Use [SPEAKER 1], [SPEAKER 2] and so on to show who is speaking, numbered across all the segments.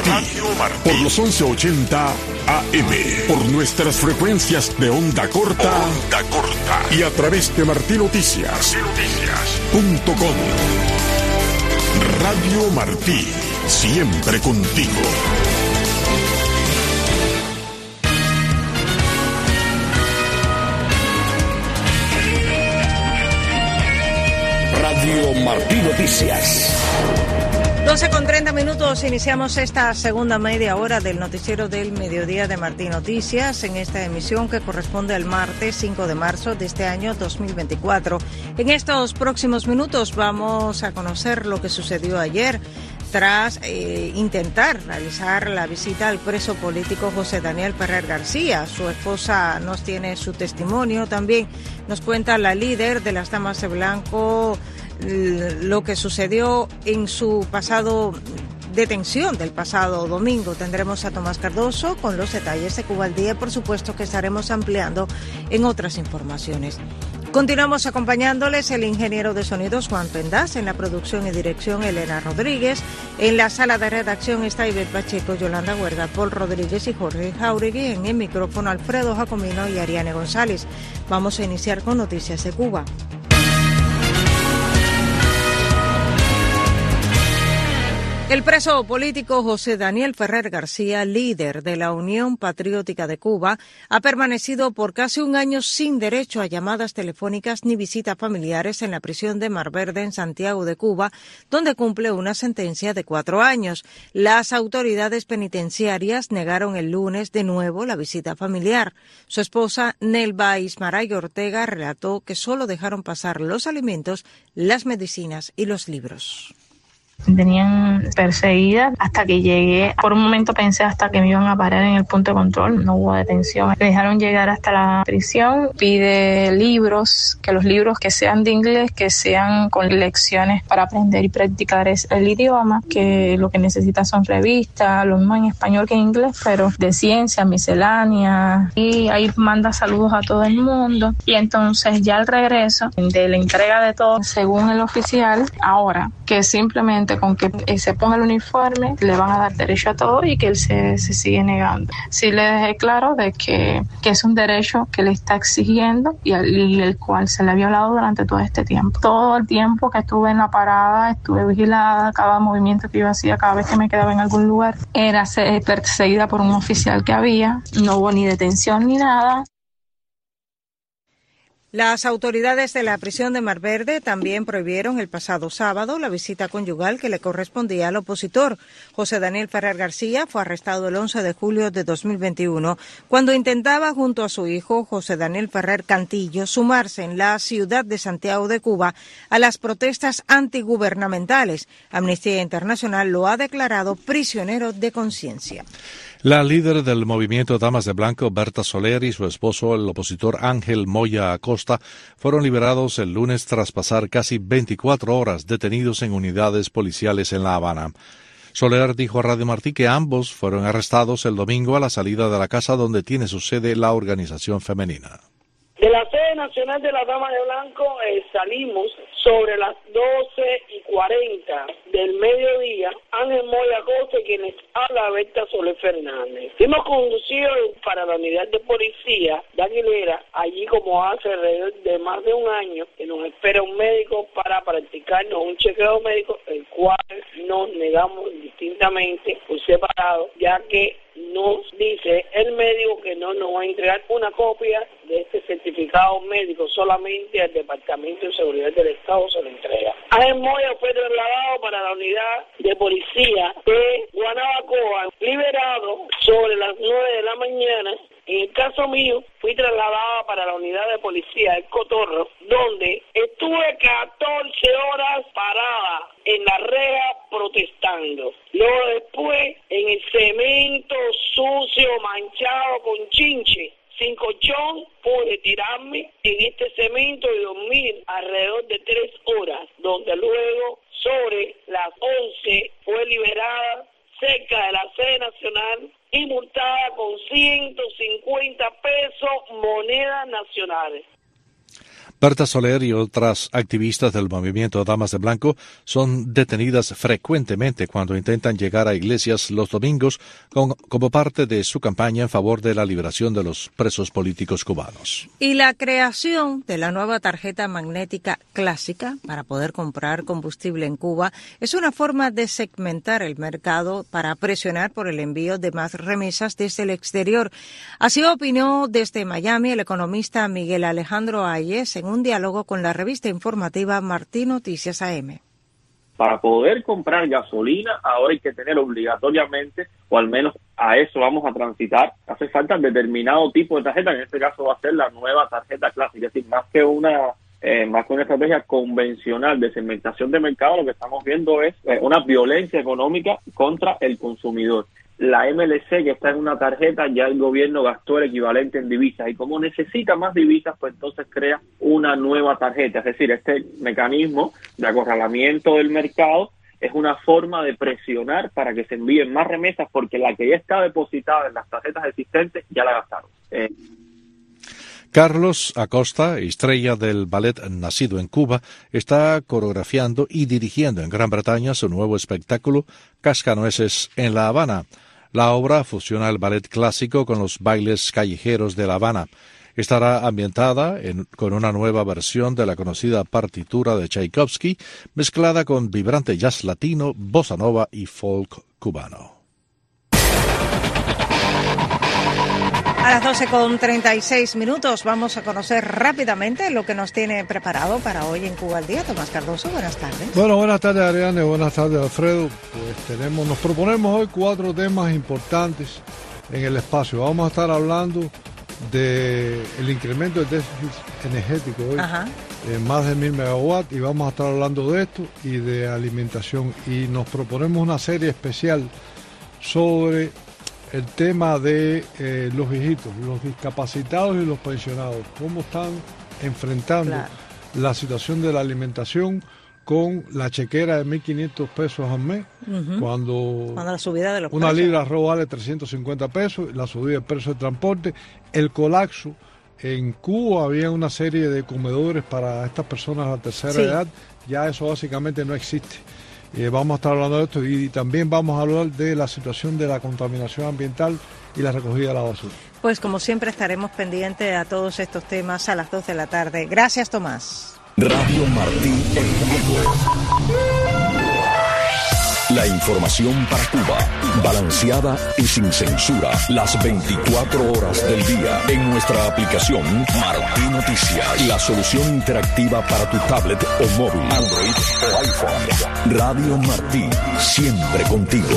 [SPEAKER 1] Martí. Por los 1180 AM. Por nuestras frecuencias de onda corta. Y a través de martinoticias.com. Radio Martí. Siempre contigo. Radio Martí Noticias.
[SPEAKER 2] 12:30, iniciamos esta segunda media hora del noticiero del mediodía de Martí Noticias, en esta emisión que corresponde al martes 5 de marzo de este año 2024. En estos próximos minutos vamos a conocer lo que sucedió ayer tras intentar realizar la visita al preso político José Daniel Ferrer García. Su esposa nos tiene su testimonio, también nos cuenta la líder de las Damas de Blanco lo que sucedió en su detención del pasado domingo. Tendremos a Tomás Cardoso con los detalles de Cuba al Día, por supuesto que estaremos ampliando en otras informaciones. Continuamos acompañándoles el ingeniero de sonidos Juan Pendaz, en la producción y dirección Elena Rodríguez, en la sala de redacción está Ivette Pacheco, Yolanda Huerga, Paul Rodríguez y Jorge Jauregui, en el micrófono Alfredo Jacomino y Ariane González. Vamos a iniciar con noticias de Cuba. El preso político José Daniel Ferrer García, líder de la Unión Patriótica de Cuba, ha permanecido por casi un año sin derecho a llamadas telefónicas ni visitas familiares en la prisión de Mar Verde en Santiago de Cuba, donde cumple una sentencia de 4 años. Las autoridades penitenciarias negaron el lunes de nuevo la visita familiar. Su esposa, Nelva Ismaray Ortega, relató que solo dejaron pasar los alimentos, las medicinas y los libros.
[SPEAKER 3] Tenían perseguida hasta que llegué. Por un momento pensé hasta que me iban a parar en el punto de control. No hubo detención. Me dejaron llegar hasta la prisión. Pide libros, que los libros que sean de inglés, que sean con lecciones para aprender y practicar el idioma, que lo que necesitan son revistas, lo mismo en español que en inglés, pero de ciencia, miscelánea. Y ahí manda saludos a todo el mundo. Y entonces ya al regreso de la entrega de todo, según el oficial, ahora que simplemente con que se ponga el uniforme le van a dar derecho a todo y que él se sigue negando. Sí le dejé claro de que es un derecho que le está exigiendo y el cual se le ha violado durante todo este tiempo. Todo el tiempo que estuve en la parada, estuve vigilada, cada movimiento que yo hacía, cada vez que me quedaba en algún lugar, era perseguida por un oficial que había. No hubo ni detención ni nada.
[SPEAKER 2] Las autoridades de la prisión de Mar Verde también prohibieron el pasado sábado la visita conyugal que le correspondía al opositor. José Daniel Ferrer García fue arrestado el 11 de julio de 2021 cuando intentaba junto a su hijo José Daniel Ferrer Cantillo sumarse en la ciudad de Santiago de Cuba a las protestas antigubernamentales. Amnistía Internacional lo ha declarado prisionero de conciencia.
[SPEAKER 4] La líder del movimiento Damas de Blanco, Berta Soler, y su esposo, el opositor Ángel Moya Acosta, fueron liberados el lunes tras pasar casi 24 horas detenidos en unidades policiales en La Habana. Soler dijo a Radio Martí que ambos fueron arrestados el domingo a la salida de la casa donde tiene su sede la organización femenina.
[SPEAKER 5] De la sede nacional de las Damas de Blanco salimos sobre las 12:40 del mediodía. Ángel Moya Acosta, quienes habla Berta Soler Fernández. Hemos conducido para la unidad de policía de Aguilera, allí como hace alrededor de más de un año, que nos espera un médico para practicarnos un chequeo médico, el cual nos negamos distintamente por separado, ya que nos dice el médico que no nos va a entregar una copia de este certificado médico, solamente al Departamento de Seguridad del Estado se lo entrega. Ángel Moya fue trasladado para la unidad de policía de Guanabacoa, liberado sobre las 9 de la mañana. En el caso mío, fui trasladada para la unidad de policía del Cotorro, donde estuve 14 horas parada en la reja protestando. Luego después, en el cemento sucio, manchado con chinche, sin colchón, pude tirarme en este cemento y dormir alrededor de 3 horas, donde luego, sobre las 11, fue liberada cerca de la sede nacional y multada con 150 pesos monedas nacionales.
[SPEAKER 4] Berta Soler y otras activistas del movimiento Damas de Blanco son detenidas frecuentemente cuando intentan llegar a iglesias los domingos como parte de su campaña en favor de la liberación de los presos políticos cubanos.
[SPEAKER 2] Y la creación de la nueva tarjeta magnética clásica para poder comprar combustible en Cuba es una forma de segmentar el mercado para presionar por el envío de más remesas desde el exterior. Así opinó desde Miami el economista Miguel Alejandro Ayes en un diálogo con la revista informativa Martí Noticias AM.
[SPEAKER 6] Para poder comprar gasolina, ahora hay que tener obligatoriamente, o al menos a eso vamos a transitar, hace falta determinado tipo de tarjeta, en este caso va a ser la nueva tarjeta clásica, es decir, más que una estrategia convencional de segmentación de mercado, lo que estamos viendo es una violencia económica contra el consumidor. La MLC, que está en una tarjeta, ya el gobierno gastó el equivalente en divisas, y como necesita más divisas, pues entonces crea una nueva tarjeta. Es decir, este mecanismo de acorralamiento del mercado es una forma de presionar para que se envíen más remesas, porque la que ya está depositada en las tarjetas existentes ya la gastaron.
[SPEAKER 4] Carlos Acosta, estrella del ballet nacido en Cuba, está coreografiando y dirigiendo en Gran Bretaña su nuevo espectáculo Cascanueces en La Habana. La obra fusiona el ballet clásico con los bailes callejeros de La Habana. Estará ambientada con una nueva versión de la conocida partitura de Tchaikovsky, mezclada con vibrante jazz latino, bossa nova y folk cubano.
[SPEAKER 2] A las 12:36 vamos a conocer rápidamente lo que nos tiene preparado para hoy en Cuba al Día. Tomás Cardoso, buenas tardes.
[SPEAKER 7] Bueno, buenas tardes, Ariane, buenas tardes, Alfredo. Pues nos proponemos hoy 4 temas importantes en el espacio. Vamos a estar hablando del incremento del déficit energético hoy, en más de 1000 megawatts, y vamos a estar hablando de esto y de alimentación. Y nos proponemos una serie especial sobre el tema de los viejitos, los discapacitados y los pensionados, cómo están enfrentando la situación de la alimentación con la chequera de 1.500 pesos al mes, cuando la subida de los una precios. Libra de arroz vale 350 pesos, la subida del precio de transporte, el colapso. En Cuba había una serie de comedores para estas personas de la tercera edad, ya eso básicamente no existe. Vamos a estar hablando de esto y también vamos a hablar de la situación de la contaminación ambiental y la recogida de la basura. Pues como siempre estaremos pendientes a todos estos temas a las 2 de la tarde. Gracias, Tomás.
[SPEAKER 1] Radio Martí en vivo. La información para Cuba, balanceada y sin censura, las 24 horas del día. En nuestra aplicación Martí Noticias, la solución interactiva para tu tablet o móvil, Android o iPhone. Radio Martí, siempre contigo.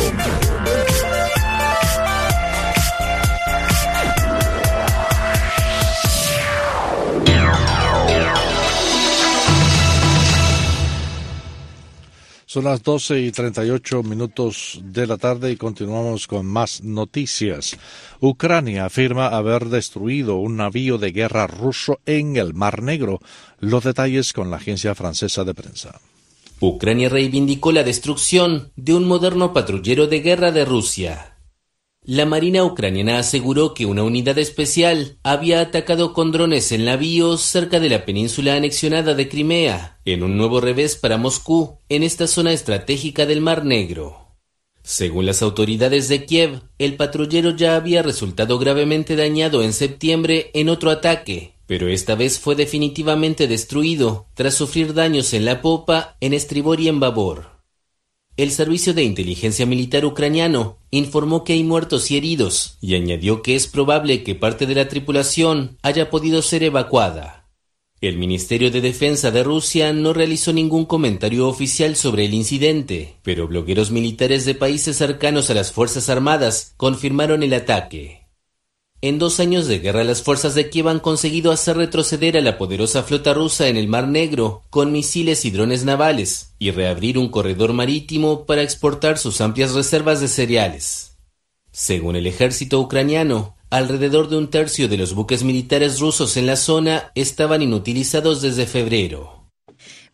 [SPEAKER 4] Son las 12:38 de la tarde y continuamos con más noticias. Ucrania afirma haber destruido un navío de guerra ruso en el Mar Negro. Los detalles con la agencia francesa de prensa.
[SPEAKER 8] Ucrania reivindicó la destrucción de un moderno patrullero de guerra de Rusia. La Marina ucraniana aseguró que una unidad especial había atacado con drones el navío cerca de la península anexionada de Crimea, en un nuevo revés para Moscú, en esta zona estratégica del Mar Negro. Según las autoridades de Kiev, el patrullero ya había resultado gravemente dañado en septiembre en otro ataque, pero esta vez fue definitivamente destruido tras sufrir daños en la popa, en estribor y en babor. El Servicio de Inteligencia Militar ucraniano informó que hay muertos y heridos y añadió que es probable que parte de la tripulación haya podido ser evacuada. El Ministerio de Defensa de Rusia no realizó ningún comentario oficial sobre el incidente, pero blogueros militares de países cercanos a las Fuerzas Armadas confirmaron el ataque. En 2 años de guerra, las fuerzas de Kiev han conseguido hacer retroceder a la poderosa flota rusa en el Mar Negro con misiles y drones navales y reabrir un corredor marítimo para exportar sus amplias reservas de cereales. Según el ejército ucraniano, alrededor de 1/3 de los buques militares rusos en la zona estaban inutilizados desde febrero.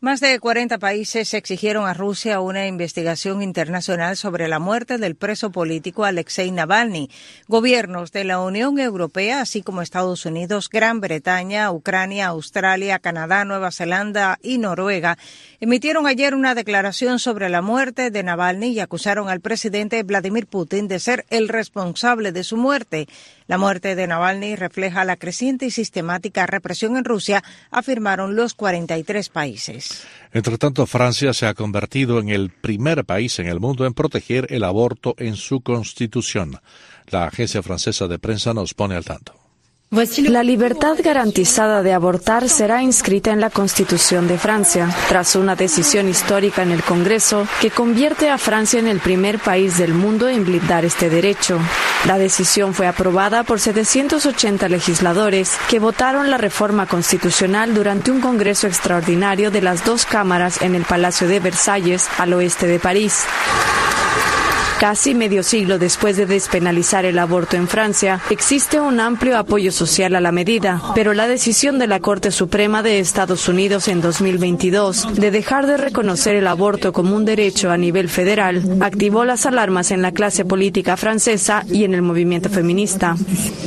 [SPEAKER 2] Más de 40 países exigieron a Rusia una investigación internacional sobre la muerte del preso político Alexei Navalny. Gobiernos de la Unión Europea, así como Estados Unidos, Gran Bretaña, Ucrania, Australia, Canadá, Nueva Zelanda y Noruega, emitieron ayer una declaración sobre la muerte de Navalny y acusaron al presidente Vladimir Putin de ser el responsable de su muerte. La muerte de Navalny refleja la creciente y sistemática represión en Rusia, afirmaron los 43 países.
[SPEAKER 4] Entre tanto, Francia se ha convertido en el primer país en el mundo en proteger el aborto en su constitución. La agencia francesa de prensa nos pone al tanto.
[SPEAKER 9] La libertad garantizada de abortar será inscrita en la Constitución de Francia, tras una decisión histórica en el Congreso que convierte a Francia en el primer país del mundo en blindar este derecho. La decisión fue aprobada por 780 legisladores que votaron la reforma constitucional durante un congreso extraordinario de las dos cámaras en el Palacio de Versalles, al oeste de París. Casi medio siglo después de despenalizar el aborto en Francia, existe un amplio apoyo social a la medida, pero la decisión de la Corte Suprema de Estados Unidos en 2022 de dejar de reconocer el aborto como un derecho a nivel federal activó las alarmas en la clase política francesa y en el movimiento feminista.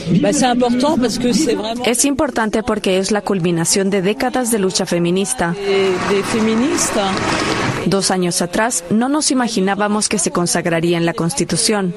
[SPEAKER 9] Es importante porque es la culminación de décadas de lucha feminista. 2 años atrás no nos imaginábamos que se consagraría en la Constitución.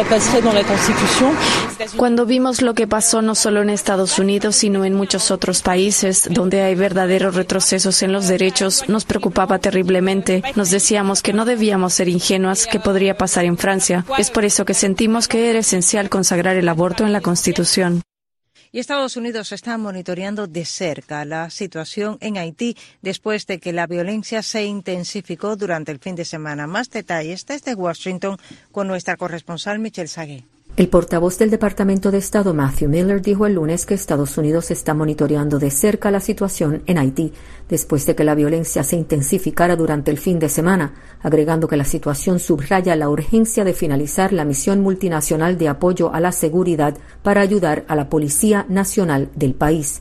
[SPEAKER 9] Cuando vimos lo que pasó no solo en Estados Unidos, sino en muchos otros países donde hay verdaderos retrocesos en los derechos, nos preocupaba terriblemente. Nos decíamos que no debíamos ser ingenuas, que podría pasar en Francia. Es por eso que sentimos que era esencial consagrar el aborto en la Constitución.
[SPEAKER 2] Y Estados Unidos está monitoreando de cerca la situación en Haití después de que la violencia se intensificó durante el fin de semana. Más detalles desde Washington con nuestra corresponsal Michelle Sagué.
[SPEAKER 10] El portavoz del Departamento de Estado, Matthew Miller, dijo el lunes que Estados Unidos está monitoreando de cerca la situación en Haití, después de que la violencia se intensificara durante el fin de semana, agregando que la situación subraya la urgencia de finalizar la misión multinacional de apoyo a la seguridad para ayudar a la Policía Nacional del país.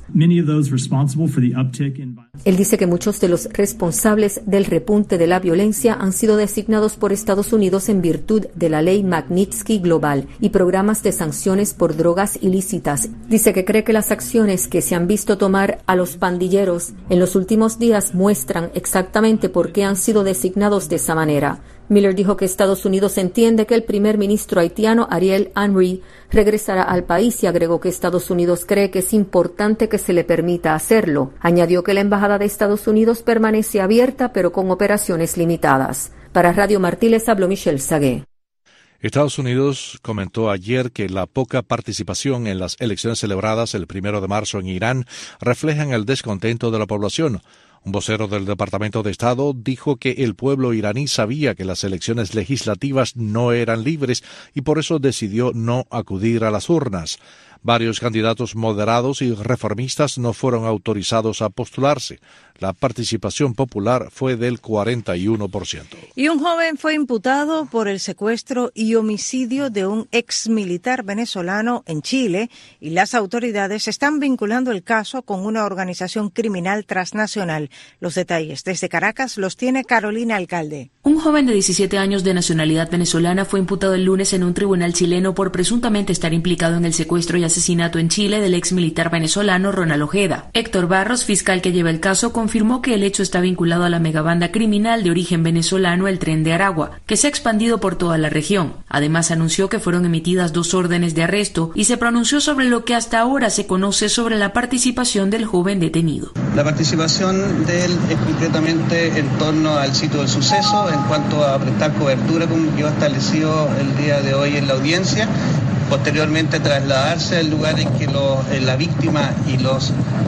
[SPEAKER 10] Él dice que muchos de los responsables del repunte de la violencia han sido designados por Estados Unidos en virtud de la ley Magnitsky Global y programas de sanciones por drogas ilícitas. Dice que cree que las acciones que se han visto tomar a los pandilleros en los últimos días muestran exactamente por qué han sido designados de esa manera. Miller dijo que Estados Unidos entiende que el primer ministro haitiano Ariel Henry regresará al país y agregó que Estados Unidos cree que es importante que se le permita hacerlo. Añadió que la embajada de Estados Unidos permanece abierta pero con operaciones limitadas. Para Radio Martí les habló Michelle Sagué.
[SPEAKER 4] Estados Unidos comentó ayer que la poca participación en las elecciones celebradas el 1 de marzo en Irán reflejan el descontento de la población. Un vocero del Departamento de Estado dijo que el pueblo iraní sabía que las elecciones legislativas no eran libres y por eso decidió no acudir a las urnas. Varios candidatos moderados y reformistas no fueron autorizados a postularse. La participación popular fue del 41%.
[SPEAKER 2] Y un joven fue imputado por el secuestro y homicidio de un exmilitar venezolano en Chile y las autoridades están vinculando el caso con una organización criminal transnacional. Los detalles desde Caracas los tiene Carolina Alcalde.
[SPEAKER 11] Un joven de 17 años de nacionalidad venezolana fue imputado el lunes en un tribunal chileno por presuntamente estar implicado en el secuestro y asesinato en Chile del exmilitar venezolano Ronald Ojeda. Héctor Barros, fiscal que lleva el caso, confirmó que el hecho está vinculado a la megabanda criminal de origen venezolano El Tren de Aragua, que se ha expandido por toda la región. Además, anunció que fueron emitidas 2 órdenes de arresto y se pronunció sobre lo que hasta ahora se conoce sobre la participación del joven detenido.
[SPEAKER 12] La participación de él es concretamente en torno al sitio del suceso, en cuanto a prestar cobertura, como quedó establecido el día de hoy en la audiencia. Posteriormente trasladarse al lugar en que la víctima y los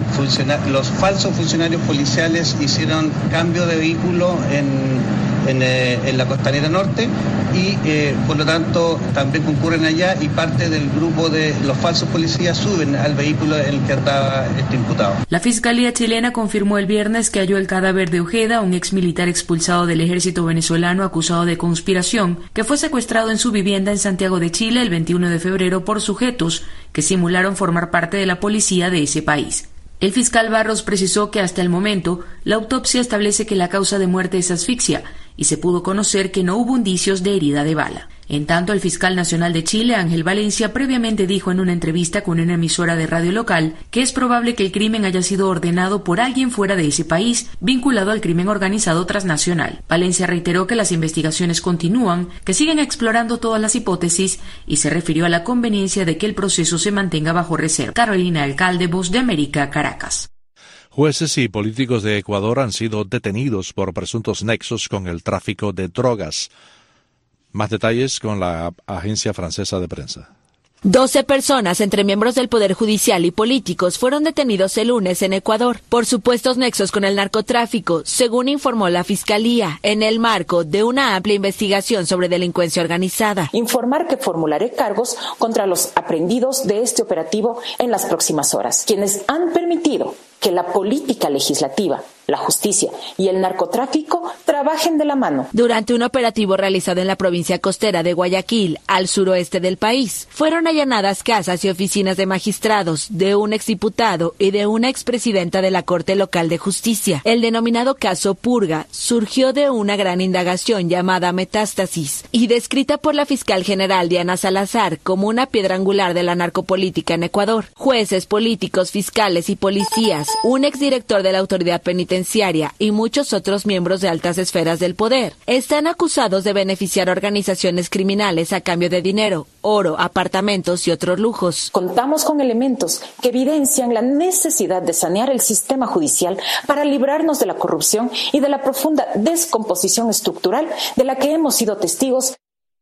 [SPEAKER 12] falsos funcionarios policiales hicieron cambio de vehículo en la Costanera Norte y por lo tanto también concurren allá y parte del grupo de los falsos policías suben al vehículo en el que andaba este imputado.
[SPEAKER 11] La Fiscalía chilena confirmó el viernes que halló el cadáver de Ojeda, un exmilitar expulsado del ejército venezolano acusado de conspiración, que fue secuestrado en su vivienda en Santiago de Chile el 21 de febrero por sujetos que simularon formar parte de la policía de ese país. El fiscal Barros precisó que hasta el momento la autopsia establece que la causa de muerte es asfixia y se pudo conocer que no hubo indicios de herida de bala. En tanto, el fiscal nacional de Chile, Ángel Valencia, previamente dijo en una entrevista con una emisora de radio local que es probable que el crimen haya sido ordenado por alguien fuera de ese país, vinculado al crimen organizado transnacional. Valencia reiteró que las investigaciones continúan, que siguen explorando todas las hipótesis y se refirió a la conveniencia de que el proceso se mantenga bajo reserva. Carolina Alcalde, Voz de América, Caracas.
[SPEAKER 4] Jueces y políticos de Ecuador han sido detenidos por presuntos nexos con el tráfico de drogas. Más detalles con la agencia francesa de prensa.
[SPEAKER 13] 12 personas, entre miembros del Poder Judicial y políticos, fueron detenidos el lunes en Ecuador por supuestos nexos con el narcotráfico, según informó la Fiscalía, en el marco de una amplia investigación sobre delincuencia organizada.
[SPEAKER 14] Informar que formularé cargos contra los aprehendidos de este operativo en las próximas horas, quienes han permitido que la política legislativa, la justicia y el narcotráfico trabajen de la mano.
[SPEAKER 13] Durante un operativo realizado en la provincia costera de Guayaquil, al suroeste del país, fueron allanadas casas y oficinas de magistrados, de un exdiputado y de una expresidenta de la Corte Local de Justicia. El denominado caso Purga surgió de una gran indagación llamada Metástasis y descrita por la fiscal general Diana Salazar como una piedra angular de la narcopolítica en Ecuador. Jueces, políticos, fiscales y policías, un exdirector de la autoridad penitenciaria y muchos otros miembros de altas esferas del poder están acusados de beneficiar a organizaciones criminales a cambio de dinero, oro, apartamentos y otros lujos.
[SPEAKER 14] Contamos con elementos que evidencian la necesidad de sanear el sistema judicial para librarnos de la corrupción y de la profunda descomposición estructural de la que hemos sido testigos.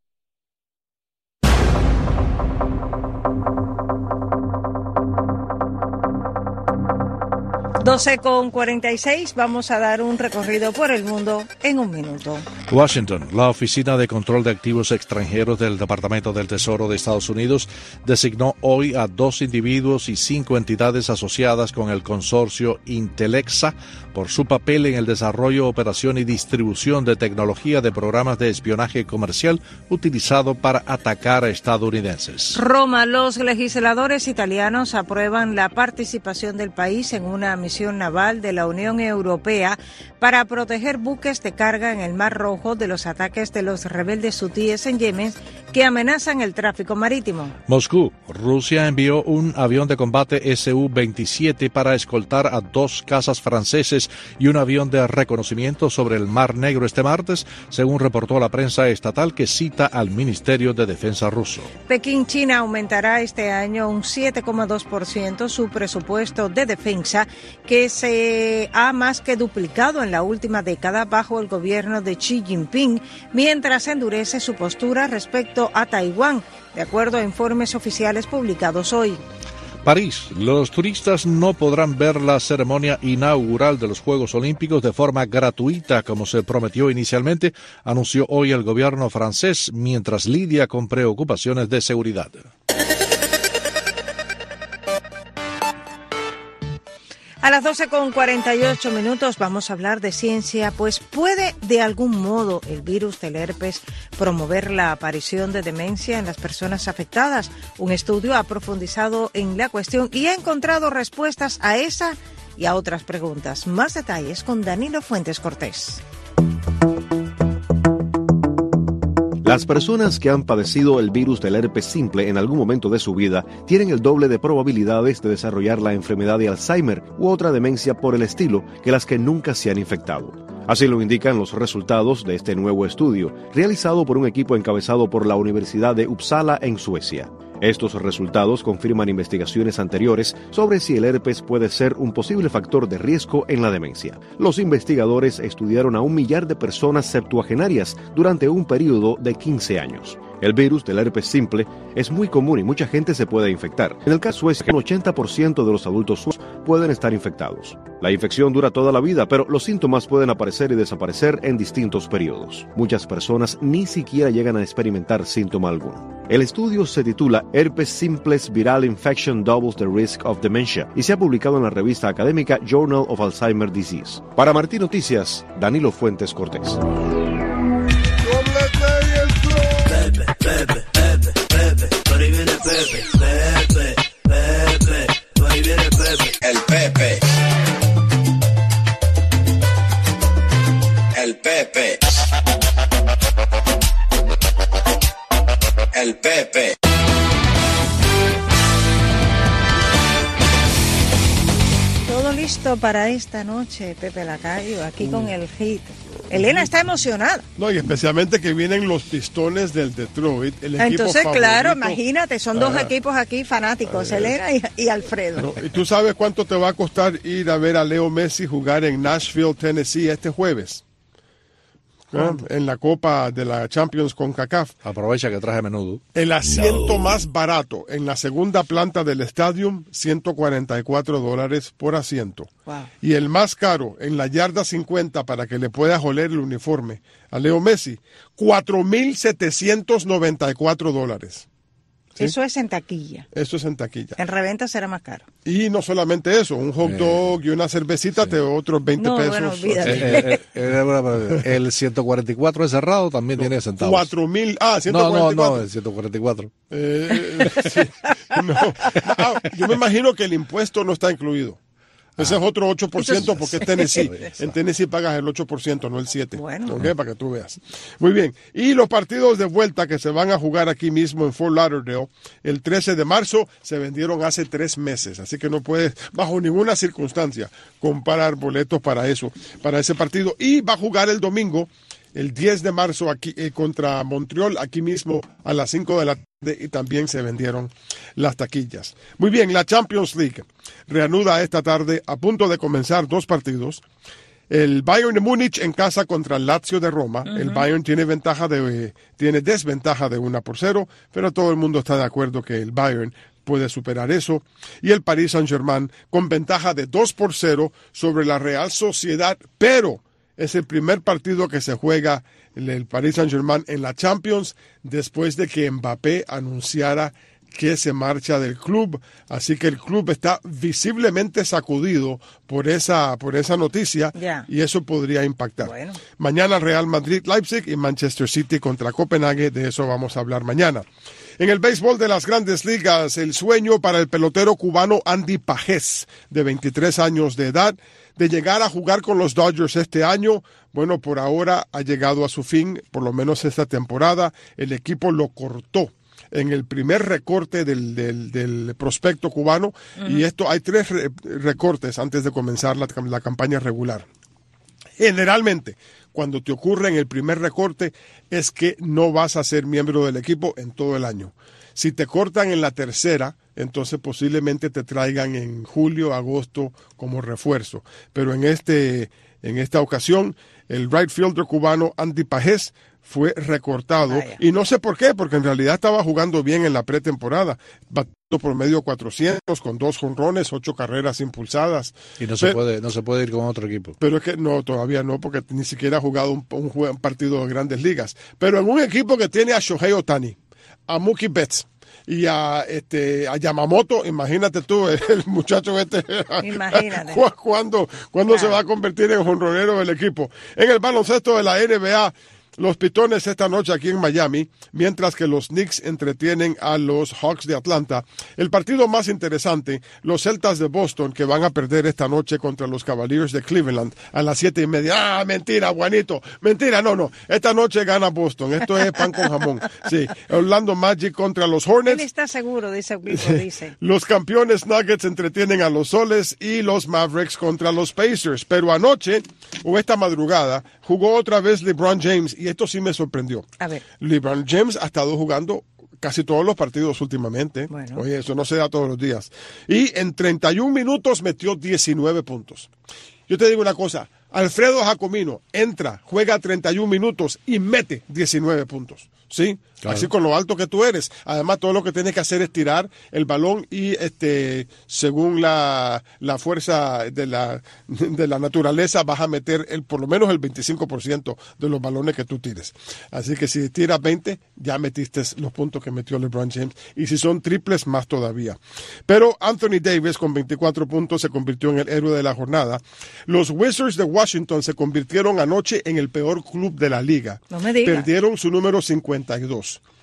[SPEAKER 2] con 46, vamos a dar un recorrido por el mundo en un minuto.
[SPEAKER 4] Washington, la Oficina de Control de Activos Extranjeros del Departamento del Tesoro de Estados Unidos designó hoy a 2 individuos y 5 entidades asociadas con el consorcio Intelexa por su papel en el desarrollo, operación y distribución de tecnología de programas de espionaje comercial utilizado para atacar a estadounidenses.
[SPEAKER 2] Roma, los legisladores italianos aprueban la participación del país en una misión naval de la Unión Europea para proteger buques de carga en el Mar Rojo de los ataques de los rebeldes hutíes en Yemen que amenazan el tráfico marítimo.
[SPEAKER 4] Moscú, Rusia envió un avión de combate Su-27 para escoltar a 2 cazas franceses y un avión de reconocimiento sobre el Mar Negro este martes, según reportó la prensa estatal que cita al Ministerio de Defensa ruso.
[SPEAKER 2] Pekín, China, aumentará este año un 7,2% su presupuesto de defensa, que se ha más que duplicado en la última década bajo el gobierno de Xi Jinping, mientras endurece su postura respecto a Taiwán, de acuerdo a informes oficiales publicados hoy.
[SPEAKER 4] París, los turistas no podrán ver la ceremonia inaugural de los Juegos Olímpicos de forma gratuita, como se prometió inicialmente, anunció hoy el gobierno francés, mientras lidia con preocupaciones de seguridad.
[SPEAKER 2] A las 12:48 vamos a hablar de ciencia, pues ¿puede de algún modo el virus del herpes promover la aparición de demencia en las personas afectadas? Un estudio ha profundizado en la cuestión y ha encontrado respuestas a esa y a otras preguntas. Más detalles con Danilo Fuentes Cortés.
[SPEAKER 15] Las personas que han padecido el virus del herpes simple en algún momento de su vida tienen el doble de probabilidades de desarrollar la enfermedad de Alzheimer u otra demencia por el estilo que las que nunca se han infectado. Así lo indican los resultados de este nuevo estudio, realizado por un equipo encabezado por la Universidad de Uppsala en Suecia. Estos resultados confirman investigaciones anteriores sobre si el herpes puede ser un posible factor de riesgo en la demencia. Los investigadores estudiaron a 1 millar de personas septuagenarias durante un periodo de 15 años. El virus del herpes simple es muy común y mucha gente se puede infectar. En el caso es que un 80% de los adultos suecos pueden estar infectados. La infección dura toda la vida, pero los síntomas pueden aparecer y desaparecer en distintos periodos. Muchas personas ni siquiera llegan a experimentar síntoma alguno. El estudio se titula Herpes Simplex Viral Infection Doubles the Risk of Dementia y se ha publicado en la revista académica Journal of Alzheimer's Disease. Para Martín Noticias, Danilo Fuentes Cortés.
[SPEAKER 16] El Pepe.
[SPEAKER 2] listo para esta noche, Pepe Lacayo, aquí con el hit. Elena está emocionada.
[SPEAKER 16] No, y especialmente que vienen los Pistones del Detroit, el equipo
[SPEAKER 2] Entonces,
[SPEAKER 16] favorito.
[SPEAKER 2] claro, imagínate, son dos equipos aquí fanáticos, Elena y Alfredo.
[SPEAKER 16] No, ¿y tú sabes cuánto te va a costar ir a ver a Leo Messi jugar en Nashville, Tennessee este jueves? En la Copa de la Champions con CONCACAF.
[SPEAKER 4] Aprovecha que traje menudo.
[SPEAKER 16] El asiento más barato en la segunda planta del estadio, $144 por asiento.
[SPEAKER 2] Wow.
[SPEAKER 16] Y el más caro en la yarda 50 para que le puedas oler el uniforme a Leo Messi, $4,794. ¿Sí?
[SPEAKER 2] Eso es en taquilla.
[SPEAKER 16] Eso es en taquilla.
[SPEAKER 2] En reventa será más caro.
[SPEAKER 16] Y no solamente eso, un hot dog y una cervecita te otros 20 pesos.
[SPEAKER 2] Bueno, olvídate.
[SPEAKER 4] El 144 es cerrado, también tiene centavos.
[SPEAKER 16] 4,000. Ah, 144.
[SPEAKER 4] No, el 144.
[SPEAKER 16] Sí. Yo me imagino que el impuesto no está incluido. Ese es otro 8% porque es Tennessee. En Tennessee pagas el 8%, no el 7%.
[SPEAKER 2] Bueno.
[SPEAKER 16] ¿Okay? Para que tú veas. Muy bien. Y los partidos de vuelta que se van a jugar aquí mismo en Fort Lauderdale, el 13 de marzo, se vendieron hace 3 meses. Así que no puedes, bajo ninguna circunstancia, comprar boletos para eso, para ese partido. Y va a jugar el domingo, el 10 de marzo, aquí contra Montreal, aquí mismo a las 5 de la tarde, y también se vendieron las taquillas. Muy bien, la Champions League reanuda esta tarde, a punto de comenzar 2 partidos. El Bayern de Múnich en casa contra el Lazio de Roma. El Bayern tiene desventaja de 1-0, pero todo el mundo está de acuerdo que el Bayern puede superar eso. Y el Paris Saint-Germain con ventaja de 2-0 sobre la Real Sociedad, pero es el primer partido que se juega el Paris Saint-Germain en la Champions después de que Mbappé anunciara que se marcha del club. Así que el club está visiblemente sacudido por esa noticia, y eso podría impactar.
[SPEAKER 2] Bueno.
[SPEAKER 16] Mañana Real Madrid, Leipzig y Manchester City contra Copenhague. De eso vamos a hablar mañana. En el béisbol de las Grandes Ligas, el sueño para el pelotero cubano Andy Pajés, de 23 años de edad, de llegar a jugar con los Dodgers este año, bueno, por ahora ha llegado a su fin, por lo menos esta temporada. El equipo lo cortó en el primer recorte del prospecto cubano, y esto hay 3 recortes antes de comenzar la campaña regular. Generalmente, cuando te ocurre en el primer recorte, es que no vas a ser miembro del equipo en todo el año. Si te cortan en la tercera, entonces posiblemente te traigan en julio, agosto como refuerzo. Pero en esta ocasión, el right fielder cubano Andy Pajés fue recortado. Y no sé por qué, porque en realidad estaba jugando bien en la pretemporada. Batiendo promedio 400 con 2 jonrones, 8 carreras impulsadas.
[SPEAKER 4] Y no se puede ir con otro equipo.
[SPEAKER 16] Pero es que no, todavía no, porque ni siquiera ha jugado un partido de Grandes Ligas. Pero en un equipo que tiene a Shohei Ohtani, a Mookie Betts y a Yamamoto, imagínate tú, el muchacho
[SPEAKER 2] Imagínate.
[SPEAKER 16] ¿Cuándo se va a convertir en jonronero del equipo? En el baloncesto de la NBA, los Pistones esta noche aquí en Miami, mientras que los Knicks entretienen a los Hawks de Atlanta. El partido más interesante, los Celtas de Boston, que van a perder esta noche contra los Cavaliers de Cleveland a las 7:30. ¡Ah, mentira, Juanito! Mentira, no. Esta noche gana Boston. Esto es pan con jamón. Sí, Orlando Magic contra los Hornets.
[SPEAKER 2] Él está seguro de ese equipo, dice.
[SPEAKER 16] Los campeones Nuggets entretienen a los Soles y los Mavericks contra los Pacers. Pero anoche, o esta madrugada, jugó otra vez LeBron James, y esto sí me sorprendió.
[SPEAKER 2] A ver.
[SPEAKER 16] LeBron James ha estado jugando casi todos los partidos últimamente.
[SPEAKER 2] Bueno.
[SPEAKER 16] Oye, eso no se da todos los días. Y en 31 minutos metió 19 puntos. Yo te digo una cosa, Alfredo Jacomino entra, juega 31 minutos y mete 19 puntos. ¿Sí? Claro. Así con lo alto que tú eres. Además, todo lo que tienes que hacer es tirar el balón y según la fuerza de la naturaleza vas a meter por lo menos el 25% de los balones que tú tires. Así que si tiras 20, ya metiste los puntos que metió LeBron James. Y si son triples, más todavía. Pero Anthony Davis con 24 puntos se convirtió en el héroe de la jornada. Los Wizards de Washington se convirtieron anoche en el peor club de la liga.
[SPEAKER 2] No me digas.
[SPEAKER 16] Perdieron su número 52.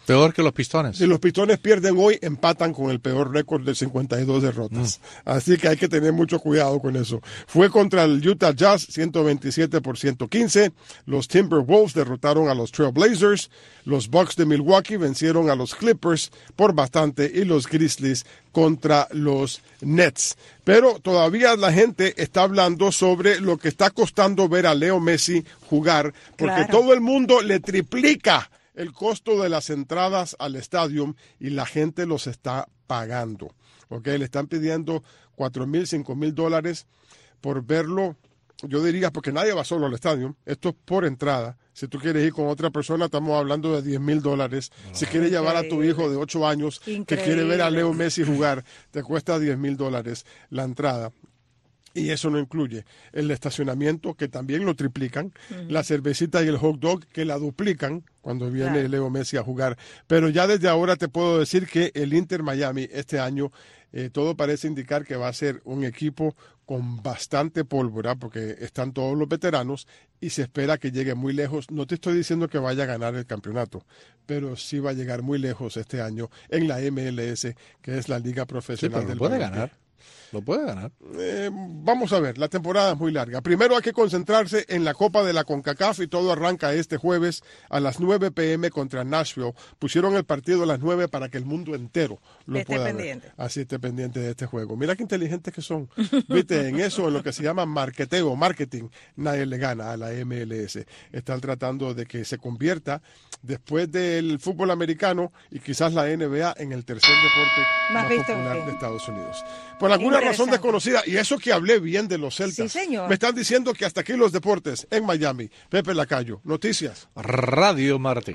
[SPEAKER 4] Peor que los Pistones.
[SPEAKER 16] Si los Pistones pierden hoy, empatan con el peor récord de 52 derrotas. Así que hay que tener mucho cuidado con eso. Fue contra el Utah Jazz, 127 por 115. Los Timberwolves derrotaron a los Trail Blazers. Los Bucks de Milwaukee vencieron a los Clippers por bastante. Y los Grizzlies contra los Nets. Pero todavía la gente está hablando sobre lo que está costando ver a Leo Messi jugar, porque todo el mundo le triplica el costo de las entradas al estadio y la gente los está pagando. ¿Okay? Le están pidiendo $4,000, $5,000 por verlo. Yo diría, porque nadie va solo al estadio, esto es por entrada. Si tú quieres ir con otra persona, estamos hablando de $10,000. Si quieres llevar a tu hijo de 8 años que quiere ver a Leo Messi jugar, te cuesta $10,000 la entrada. Y eso no incluye el estacionamiento, que también lo triplican, la cervecita y el hot dog, que la duplican cuando viene Leo Messi a jugar. Pero ya desde ahora te puedo decir que el Inter Miami este año, todo parece indicar que va a ser un equipo con bastante pólvora, porque están todos los veteranos y se espera que llegue muy lejos. No te estoy diciendo que vaya a ganar el campeonato, pero sí va a llegar muy lejos este año en la MLS, que es la liga profesional del
[SPEAKER 4] puede ganar. Lo puede ganar.
[SPEAKER 16] Vamos a ver, la temporada es muy larga. Primero hay que concentrarse en la Copa de la CONCACAF y todo arranca este jueves a las 9 p.m. contra Nashville. Pusieron el partido a las 9 para que el mundo entero lo pueda ver. Así esté pendiente de este juego. Mira qué inteligentes que son. Viste, en eso, en lo que se llama marketing, nadie le gana a la MLS. Están tratando de que se convierta, después del fútbol americano y quizás la NBA, en el tercer deporte más popular de Estados Unidos. Por alguna razón desconocida, y eso que hablé bien de los Celtas. Sí, señor. Me están diciendo que hasta aquí los deportes en Miami. Pepe Lacayo, noticias.
[SPEAKER 4] Radio Martí.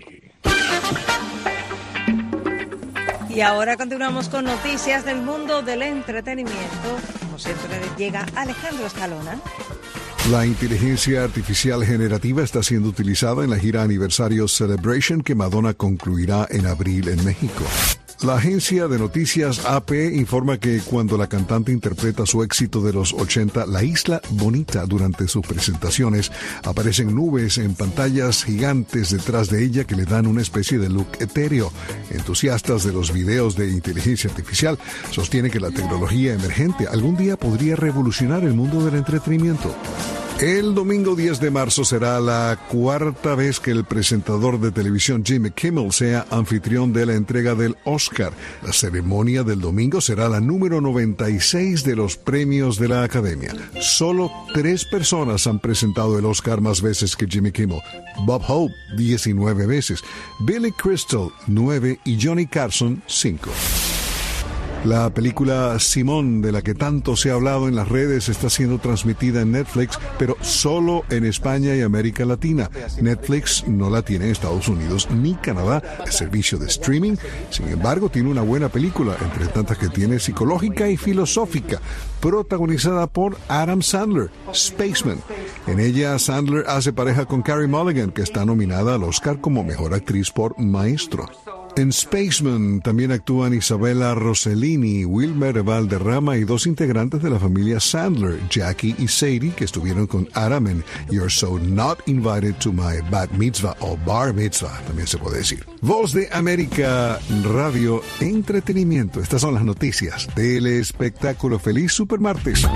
[SPEAKER 2] Y ahora continuamos con noticias del mundo del entretenimiento. Como siempre, llega Alejandro Escalona.
[SPEAKER 17] La inteligencia artificial generativa está siendo utilizada en la gira aniversario Celebration que Madonna concluirá en abril en México. La agencia de noticias AP informa que cuando la cantante interpreta su éxito de los 80, La Isla Bonita, durante sus presentaciones, aparecen nubes en pantallas gigantes detrás de ella que le dan una especie de look etéreo. Entusiastas de los videos de inteligencia artificial sostienen que la tecnología emergente algún día podría revolucionar el mundo del entretenimiento. El domingo 10 de marzo será la cuarta vez que el presentador de televisión Jimmy Kimmel sea anfitrión de la entrega del Oscar. La ceremonia del domingo será la número 96 de los premios de la Academia. Solo 3 personas han presentado el Oscar más veces que Jimmy Kimmel. Bob Hope, 19 veces. Billy Crystal, 9 y Johnny Carson, 5. La película Simón, de la que tanto se ha hablado en las redes, está siendo transmitida en Netflix, pero solo en España y América Latina. Netflix no la tiene en Estados Unidos ni Canadá, el servicio de streaming. Sin embargo, tiene una buena película, entre tantas que tiene psicológica y filosófica, protagonizada por Adam Sandler, Spaceman. En ella, Sandler hace pareja con Carey Mulligan, que está nominada al Oscar como Mejor Actriz por Maestro. En Spaceman también actúan Isabella Rossellini, Wilmer Valderrama y 2 integrantes de la familia Sandler, Jackie y Sadie, que estuvieron con Adam en You're So Not Invited to My Bat Mitzvah o Bar Mitzvah, también se puede decir. Voz de América, Radio, Entretenimiento. Estas son las noticias del espectáculo. Feliz Supermartes.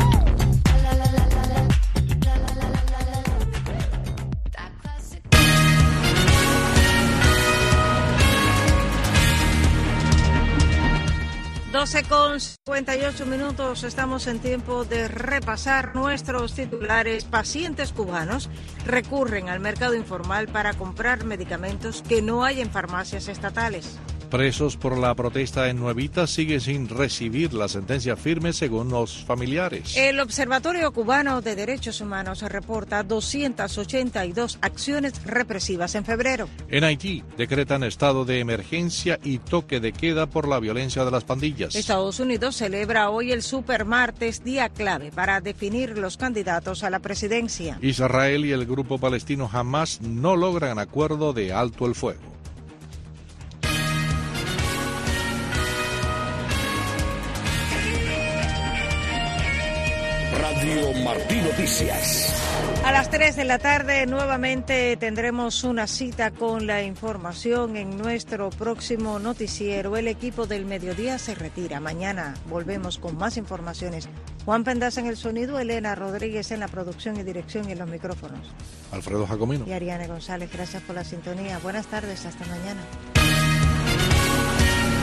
[SPEAKER 2] 12:58, estamos en tiempo de repasar nuestros titulares. Pacientes cubanos recurren al mercado informal para comprar medicamentos que no hay en farmacias estatales.
[SPEAKER 4] Presos por la protesta en Nuevita siguen sin recibir la sentencia firme según los familiares.
[SPEAKER 2] El Observatorio Cubano de Derechos Humanos reporta 282 acciones represivas en febrero.
[SPEAKER 4] En Haití decretan estado de emergencia y toque de queda por la violencia de las pandillas.
[SPEAKER 2] Estados Unidos celebra hoy el Supermartes, día clave para definir los candidatos a la presidencia.
[SPEAKER 4] Israel y el grupo palestino Hamas no logran acuerdo de alto el fuego.
[SPEAKER 1] Radio Martí Noticias.
[SPEAKER 2] A las 3 de la tarde nuevamente tendremos una cita con la información en nuestro próximo noticiero. El equipo del mediodía se retira. Mañana volvemos con más informaciones. Juan Pendaza en el sonido, Elena Rodríguez en la producción y dirección y en los micrófonos.
[SPEAKER 4] Alfredo Jacomino.
[SPEAKER 2] Y Ariane González, gracias por la sintonía. Buenas tardes, hasta mañana.